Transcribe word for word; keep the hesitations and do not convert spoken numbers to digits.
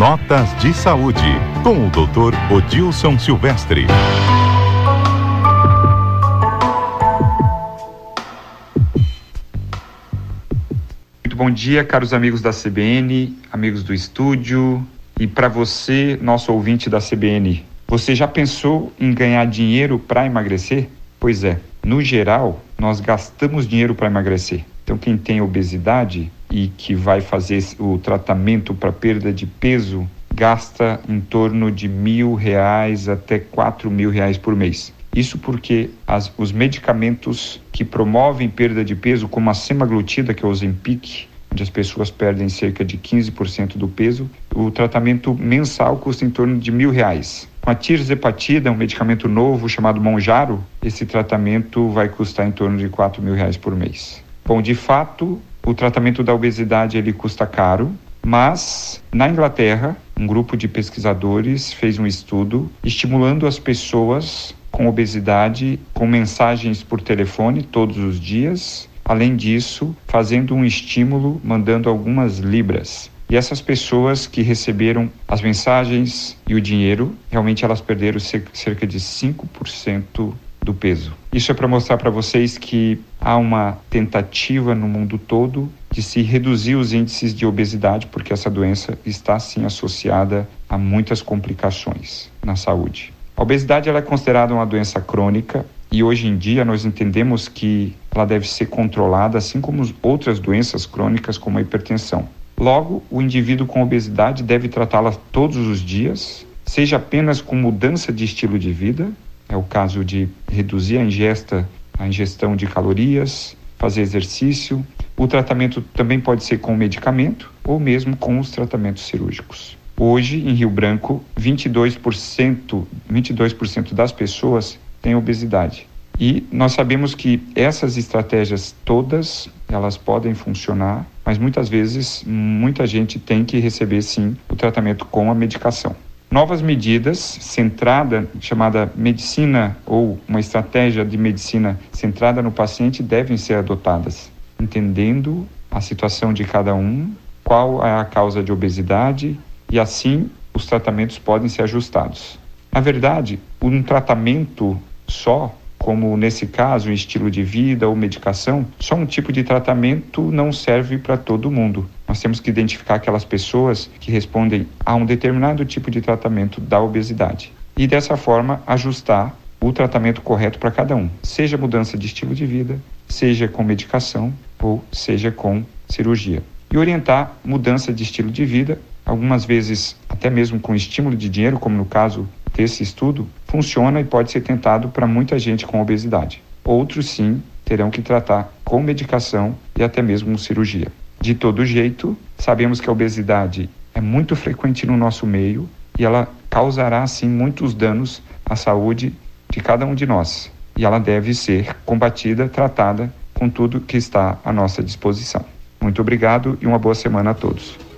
Notas de Saúde, com o doutor Odilson Silvestre. Muito bom dia, caros amigos da C B N, amigos do estúdio, e para você, nosso ouvinte da C B N. Você já pensou em ganhar dinheiro para emagrecer? Pois é, no geral, nós gastamos dinheiro para emagrecer. Então, quem tem obesidade e que vai fazer o tratamento para perda de peso, gasta em torno de mil reais até quatro mil reais por mês. Isso porque as, os medicamentos que promovem perda de peso, como a semaglutida, que é o Ozempic, onde as pessoas perdem cerca de quinze por cento do peso, o tratamento mensal custa em torno de mil reais. Com a tirzepatida, um medicamento novo chamado Mounjaro, esse tratamento vai custar em torno de quatro mil reais por mês. Bom, de fato, o tratamento da obesidade ele custa caro, mas na Inglaterra, um grupo de pesquisadores fez um estudo estimulando as pessoas com obesidade com mensagens por telefone todos os dias. Além disso, fazendo um estímulo, mandando algumas libras. E essas pessoas que receberam as mensagens e o dinheiro, realmente elas perderam cerca de cinco por cento do peso. Isso é para mostrar para vocês que há uma tentativa no mundo todo de se reduzir os índices de obesidade, porque essa doença está sim associada a muitas complicações na saúde. A obesidade ela é considerada uma doença crônica e hoje em dia nós entendemos que ela deve ser controlada, assim como outras doenças crônicas como a hipertensão. Logo, o indivíduo com obesidade deve tratá-la todos os dias, seja apenas com mudança de estilo de vida, é o caso de reduzir a ingesta, a ingestão de calorias, fazer exercício. O tratamento também pode ser com medicamento ou mesmo com os tratamentos cirúrgicos. Hoje, em Rio Branco, vinte e dois por cento, vinte e dois por cento das pessoas têm obesidade. E nós sabemos que essas estratégias todas, elas podem funcionar, mas muitas vezes, muita gente tem que receber, sim, o tratamento com a medicação. Novas medidas, centrada, chamada medicina ou uma estratégia de medicina centrada no paciente, devem ser adotadas, entendendo a situação de cada um, qual é a causa de obesidade, e assim os tratamentos podem ser ajustados. Na verdade, um tratamento só, como nesse caso, um estilo de vida ou medicação, só um tipo de tratamento não serve para todo mundo. Nós temos que identificar aquelas pessoas que respondem a um determinado tipo de tratamento da obesidade e, dessa forma, ajustar o tratamento correto para cada um, seja mudança de estilo de vida, seja com medicação ou seja com cirurgia. E orientar mudança de estilo de vida, algumas vezes até mesmo com estímulo de dinheiro, como no caso desse estudo, funciona e pode ser tentado para muita gente com obesidade. Outros, sim, terão que tratar com medicação e até mesmo cirurgia. De todo jeito, sabemos que a obesidade é muito frequente no nosso meio e ela causará, sim, muitos danos à saúde de cada um de nós. E ela deve ser combatida, tratada com tudo que está à nossa disposição. Muito obrigado e uma boa semana a todos.